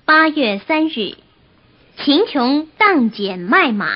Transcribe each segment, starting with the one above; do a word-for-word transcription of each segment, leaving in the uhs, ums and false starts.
八月三日，秦琼当剪卖马。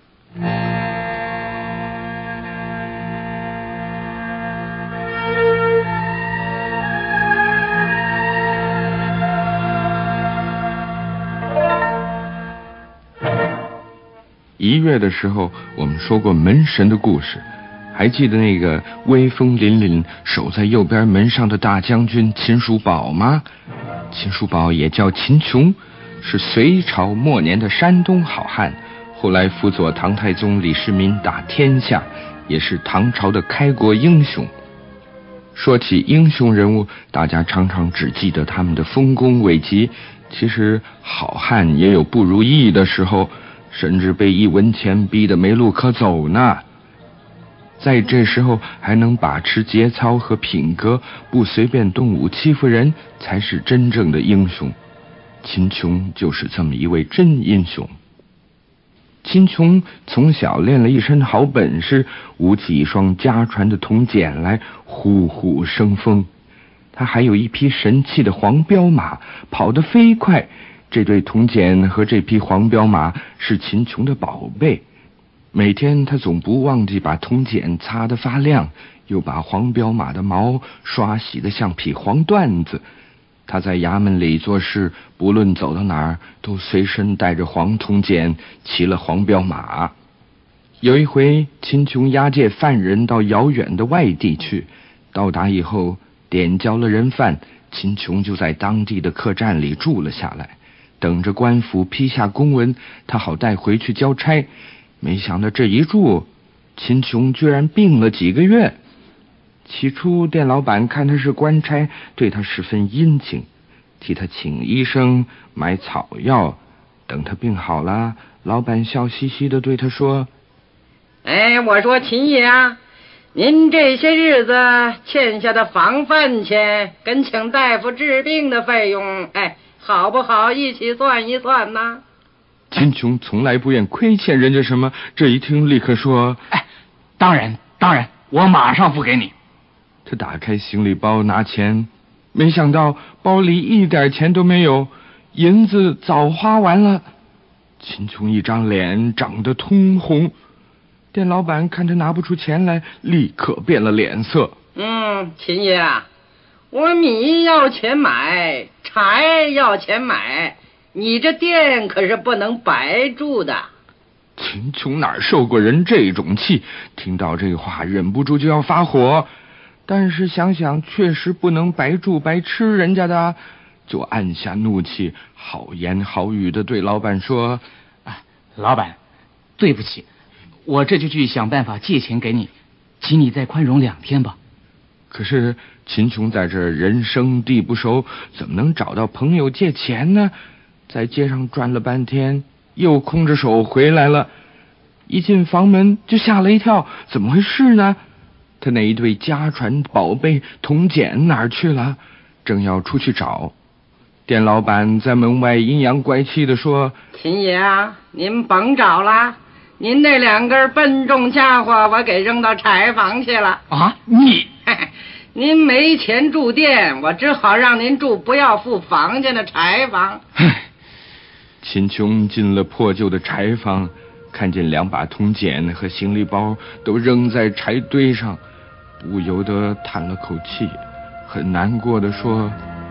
一月的时候，我们说过门神的故事，还记得那个威风凛凛守在右边门上的大将军秦叔宝吗？秦叔宝也叫秦琼，是隋朝末年的山东好汉，后来辅佐唐太宗李世民打天下，也是唐朝的开国英雄。说起英雄人物，大家常常只记得他们的丰功伟绩，其实好汉也有不如意的时候，甚至被一文钱逼得没路可走呢。在这时候还能把持节操和品格，不随便动武欺负人，才是真正的英雄。秦琼就是这么一位真英雄。秦琼从小练了一身好本事，舞起一双家传的铜剪来，虎虎生风。他还有一匹神气的黄骠马，跑得飞快。这对铜剪和这匹黄骠马是秦琼的宝贝，每天他总不忘记把铜剪擦得发亮，又把黄骠马的毛刷洗得像匹黄缎子。他在衙门里做事，不论走到哪儿，都随身带着黄铜剪，骑了黄骠马。有一回，秦琼押解犯人到遥远的外地去，到达以后点交了人犯，秦琼就在当地的客栈里住了下来，等着官府批下公文，他好带回去交差。没想到这一住，秦琼居然病了几个月。起初店老板看他是官差，对他十分殷勤，替他请医生买草药。等他病好了，老板笑嘻嘻地对他说： 哎，我说秦爷啊，您这些日子欠下的房饭钱跟请大夫治病的费用，哎，好不好一起算一算呢？ 秦琼从来不愿亏欠人家什么，这一听立刻说： 哎，当然当然，我马上付给你。 他打开行李包拿钱，没想到包里一点钱都没有，银子早花完了。秦琼一张脸长得通红，店老板看他拿不出钱来，立刻变了脸色。 嗯，秦爷啊，我米要钱买，柴要钱买，你这店可是不能白住的。 秦琼哪受过人这种气，听到这话忍不住就要发火，但是想想确实不能白住白吃人家的，就按下怒气，好言好语的对老板说： 啊，老板，对不起，我这就去想办法借钱给你，请你再宽容两天吧。 可是秦琼在这人生地不熟，怎么能找到朋友借钱呢？在街上转了半天，又空着手回来了。一进房门就吓了一跳，怎么回事呢？他那一对家传宝贝铜剪哪儿去了？正要出去找，店老板在门外阴阳怪气地说： 秦爷啊，您甭找了，您那两根笨重家伙我给扔到柴房去了。 啊，你您没钱住店，我只好让您住不要付房钱的柴房。 秦琼进了破旧的柴房，看见两把铜剪和行李包都扔在柴堆上，不由得叹了口气，很难过地说：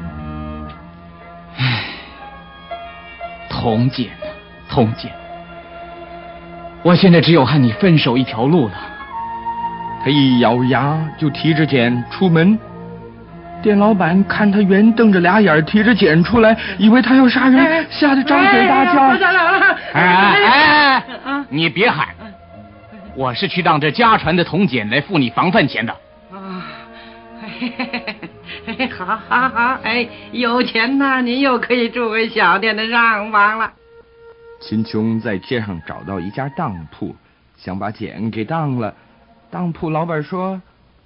唉，铜剪啊，铜剪，我现在只有和你分手一条路了。 他一咬牙就提着剪出门。店老板看他圆瞪着俩眼提着剪出来，以为他要杀人，哎、吓得张嘴大叫。 哎哎哎！你别喊，我是去当这家传的铜剪来付你房饭钱的。 啊，好好好，哎，有钱呐，您又可以住回小店的上房了。 秦琼在街上找到一家当铺，想把剪给当了。当铺老板说：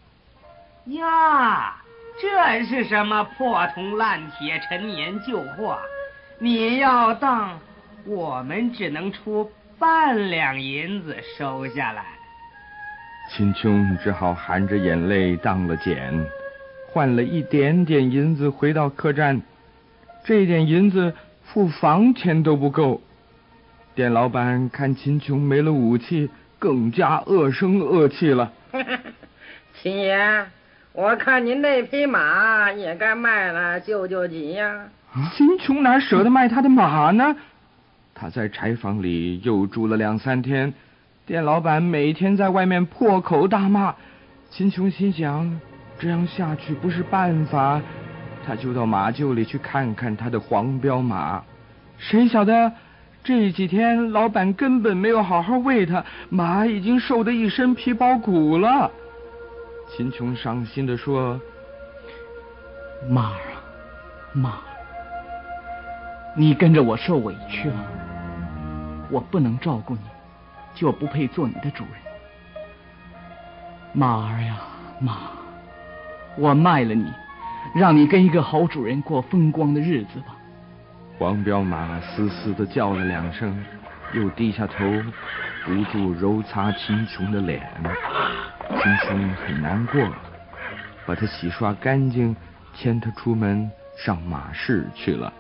呀，这是什么破铜烂铁陈年旧货？你要当，我们只能出半两银子收下来。 秦琼只好含着眼泪当了剪，换了一点点银子回到客栈。这点银子付房钱都不够。店老板看秦琼没了武器，更加恶声恶气了。 秦爷，我看您这匹马也该卖了救救急呀。 秦琼哪舍得卖他的马呢？他在柴房里又住了两三天，店老板每天在外面破口大骂。秦琼心想，这样下去不是办法，他就到马厩里去看看他的黄骠马。谁晓得这几天老板根本没有好好喂他，马已经瘦得一身皮包骨了。秦琼伤心地说： 马儿啊，马儿，你跟着我受委屈了，我不能照顾你，就不配做你的主人。马儿呀，马儿，我卖了你，让你跟一个好主人过风光的日子吧。 黄骠马嘶嘶地叫了两声，又低下头不住揉擦秦琼的脸。秦琼很难过，把他洗刷干净，牵他出门上马市去了。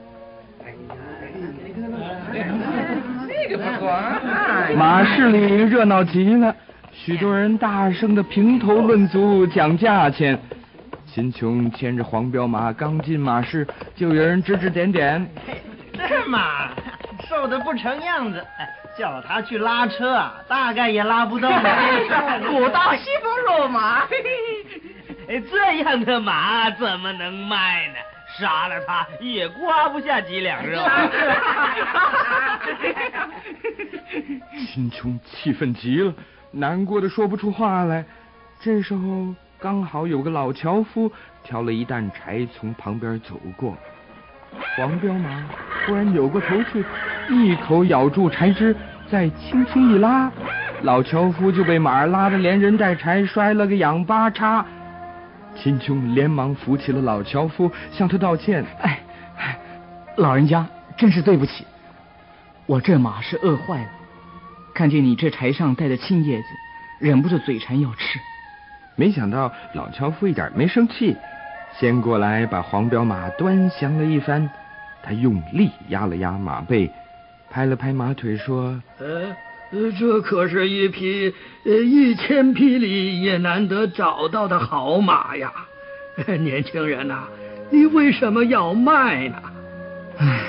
马市里热闹极了，许多人大声的评头论足讲价钱。秦琼牵着黄骠马刚进马市，就有人指指点点： 这马瘦得不成样子，叫他去拉车啊，大概也拉不动了。 古道西风肉马， 这样的马怎么能卖呢？杀了他也刮不下几两肉。 秦琼气愤极了，难过的说不出话来。这时候刚好有个老樵夫挑了一担柴从旁边走过，黄骠马忽然扭过头去，一口咬住柴枝，再轻轻一拉，老樵夫就被马拉得连人带柴摔了个仰八叉。秦琼连忙扶起了老樵夫，向他道歉： 哎，老人家真是对不起，我这马是饿坏了，看见你这柴上带着青叶子，忍不住嘴馋要吃。 没想到老樵夫一点没生气，先过来把黄骠马端详了一番，他用力压了压马背，拍了拍马腿说： 呃这可是一匹呃一千匹里也难得找到的好马呀！年轻人呐、啊，你为什么要卖呢？ 唉，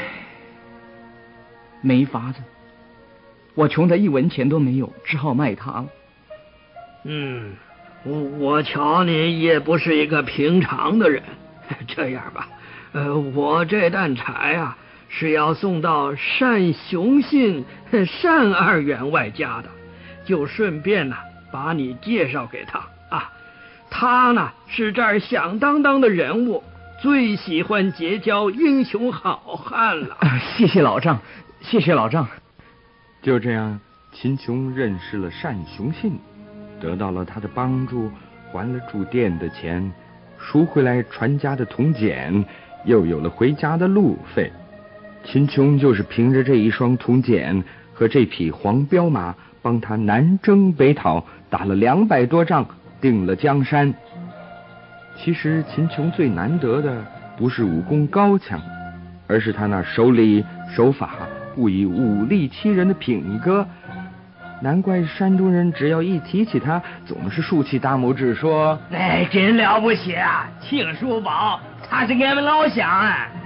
没法子，我穷得一文钱都没有，只好卖它了。 嗯，我我瞧你也不是一个平常的人。这样吧，呃，我这担柴啊是要送到单雄信单二员外家的，就顺便呢、啊、把你介绍给他啊。他呢是这儿响当当的人物，最喜欢结交英雄好汉了。 啊、谢谢老丈，谢谢老丈。 就这样，秦琼认识了单雄信，得到了他的帮助，还了住店的钱，赎回来传家的铜简，又有了回家的路费。秦琼就是凭着这一双铜简和这匹黄骠马，帮他南征北讨，打了两百多仗，定了江山。其实秦琼最难得的不是武功高强，而是他那守礼守法，不以武力欺人的品格。难怪山东人只要一提起他，总是竖起大拇指说： 哎，真了不起啊！庆叔宝，他是俺们老乡啊。